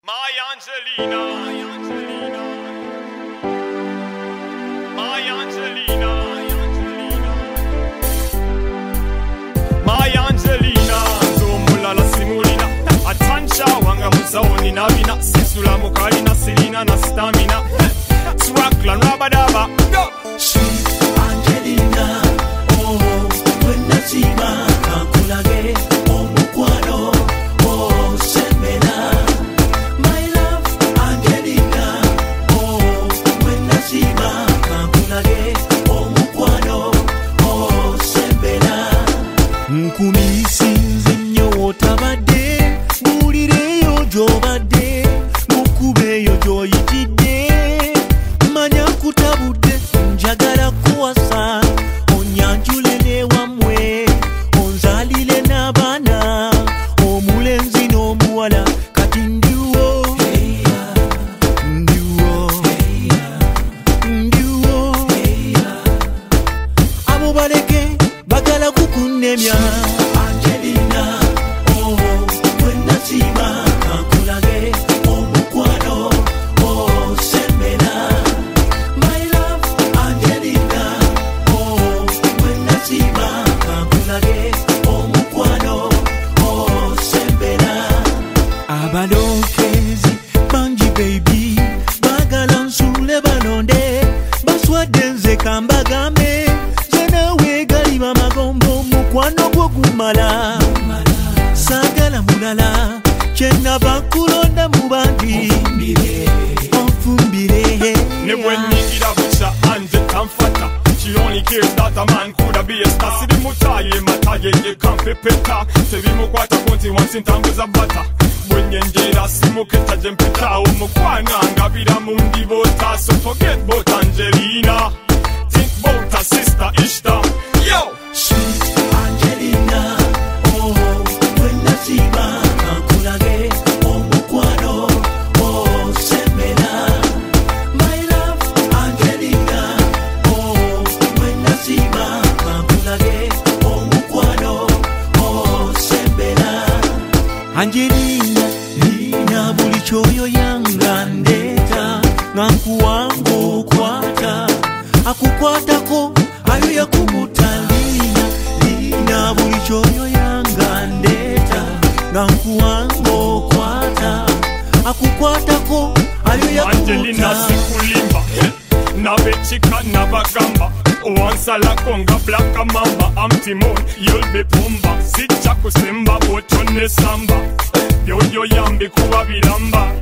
My Angelina, my Angelina, my Angelina, Zomulala Simulina, Atansha, Wanga Musaoni Navina, Sisula Mukalina, Selina, na Stamina, Swaklan Rabadaba, Sweet Angelina, oh, when Nazima, Kakulage, oh, Mukwano, oh, Semena. My love, Angelina, oh, when Nazima, Kakulage, oh, Mukwano, oh, Semena. Nkumisinze nnyo otabadde, buulireyo gy'obadde, mukubeyo gy'oyitidde, manya kutabudde, njagala kuwasa, onyanjule n'ewamwe, onzalile n'abaana, omulenzi n'omuwala, kati ndiwo, abo baleke bagala kukunnemya. Angelina, oh, when Nazima, Kakulage, oh, Mukwano, oh, Semena. My love, Angelina, oh, when Nazima, Kakulage, oh, Mukwano, oh, Semena. Abalokezi, banji baby, bagala nsule balonde, baswadde nze kambagambe, nawe gali bamagombo, mukwano gwo gumala, saagala mulala, kyenava kulonda mu bandi, onfumbire. Ne when Nikita Bucha and the Tamfata, she only cares that a man could have be a star. See the mutaye, mataye, ye can't be peta. Se vi mukwata konti once in time was a butter. When you njera, si muketa jempeta, umukwana, ngabira mundi bota. So forget about Angelina, think about her sister Ishta. Yo! Sweet Angelina, oh, when Nazima, Kakulage, oh, Mukwano, oh, Semena. My love, Angelina, oh, when Nazima, Kakulage, oh, Mukwano, oh, Semena. Angelina, Lina buli kyoyo yanga ndeeta, nga nkuwanga okwata, akukwatako ayo yakubutalina. Lina buli kyoyo yanga ndeeta, nga nkuwanga okwata, akukwatako ayo Angelina yakubuta. sikulimba, nabechika nabagamba. Owansala konga blaka mamba, I'm Timon, you'll be Pumba. Sijja kusemba, otone samba. Yoyo yambi kuwa bilamba.